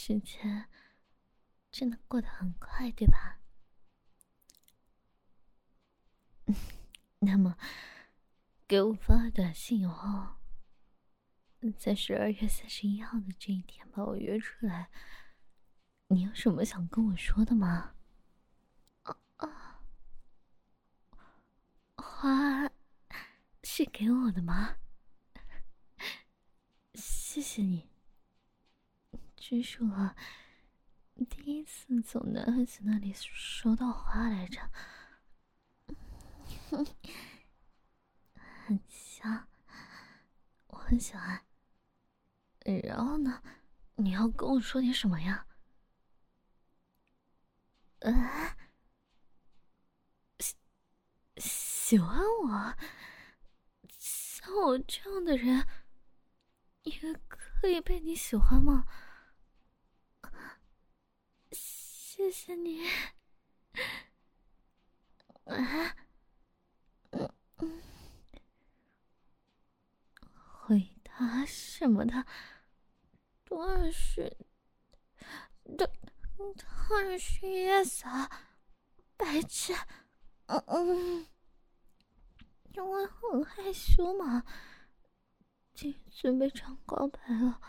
时间真的过得很快，对吧？那么，给我发短信以后，在12月31号的这一天把我约出来，你有什么想跟我说的吗？花是给我的吗？谢谢你，这是我第一次从男孩子那里收到花来着，很香，我很喜欢。然后呢，你要跟我说点什么呀？喜欢我？像我这样的人，也可以被你喜欢吗？谢谢你。回答什么的，当然是，当然是 yes 啊，白痴。因为很害羞嘛，就准备唱告白了。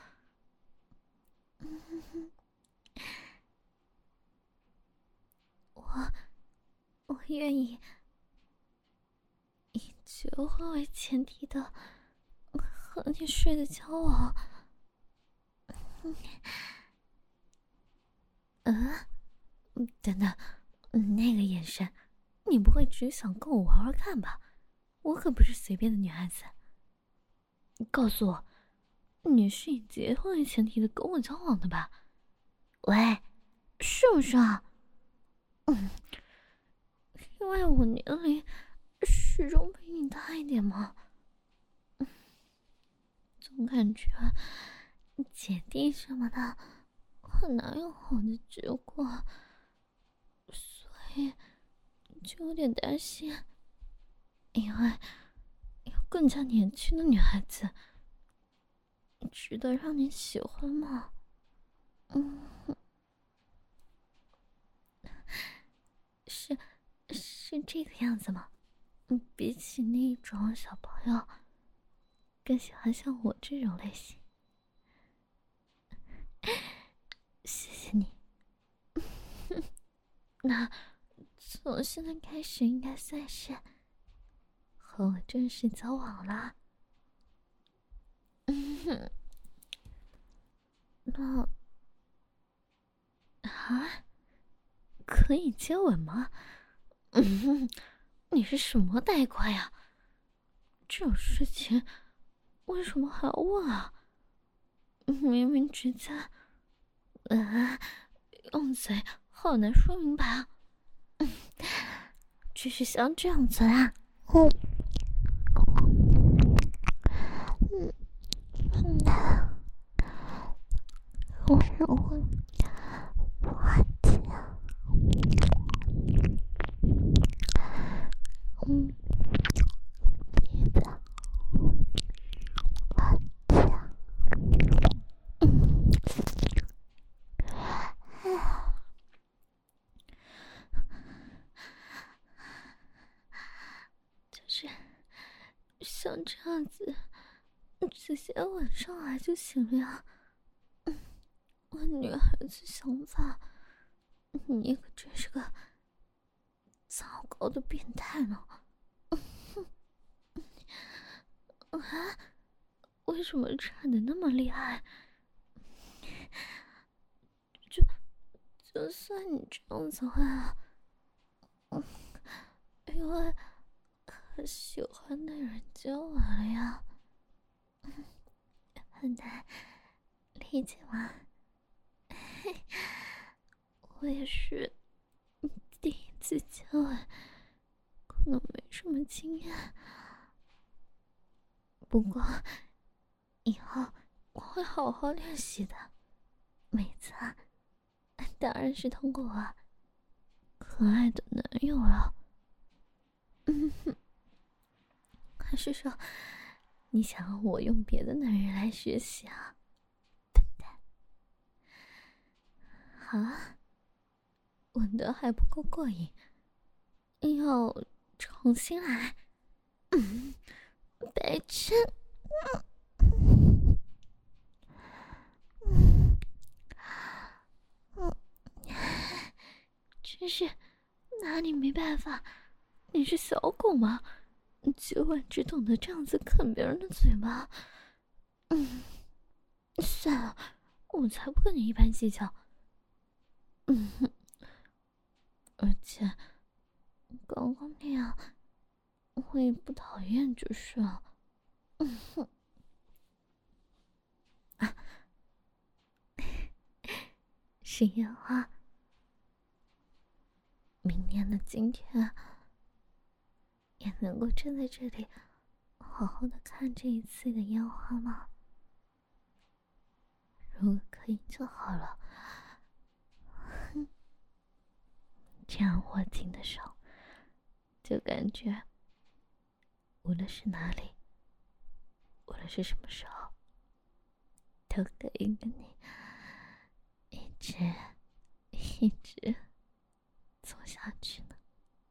我愿意以结婚为前提的和你睡的交往。等等，那个眼神，你不会只想跟我玩玩看吧？我可不是随便的女孩子。你告诉我，你是以结婚为前提的跟我交往的吧？喂，是不是啊？因为我年龄始终比你大一点嘛，总感觉姐弟什么的很难有好的结果，所以就有点担心，因为有更加年轻的女孩子值得让你喜欢吗？是是这个样子吗？比起那种小朋友，更喜欢像我这种类型。谢谢你。那从现在开始应该算是和我正式交往了。那啊，可以接吻吗？你是什么呆瓜呀？这种事情为什么还要问啊？明明直接，用嘴好难说明白啊。只是像这样子啊。我是会滑稽啊。别的滑稽啊。就是像这样子，直接吻上来就行了呀。我女孩子想法，你可真是个糟糕的变态呢！啊，为什么颤得那么厉害？就算你这样子会啊，因为和喜欢的人交往了呀，很难理解吗？我也是第一次接吻，可能没什么经验，不过以后我会好好练习的。每次当然是通过我可爱的男友了。还是说你想要我用别的男人来学习啊？笨蛋！ 啊，吻得还不够过瘾，要重新来。白痴。真是拿你没办法，你是小狗吗？今晚只懂得这样子啃别人的嘴巴。算了，我才不跟你一般计较。而且刚刚那样，我也不讨厌就是了。是烟花。明年的今天，也能够站在这里，好好的看这一次的烟花吗？如果可以就好了。这样握紧的手，就感觉无论是哪里，无论是什么时候，都可以跟你一直走下去呢。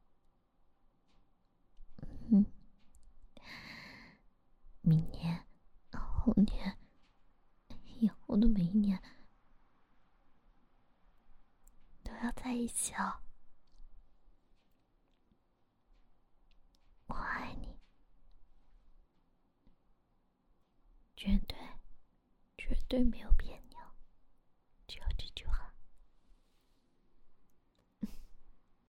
明年、后年、以后的每一年，都要在一起哦。我爱你，绝对没有变。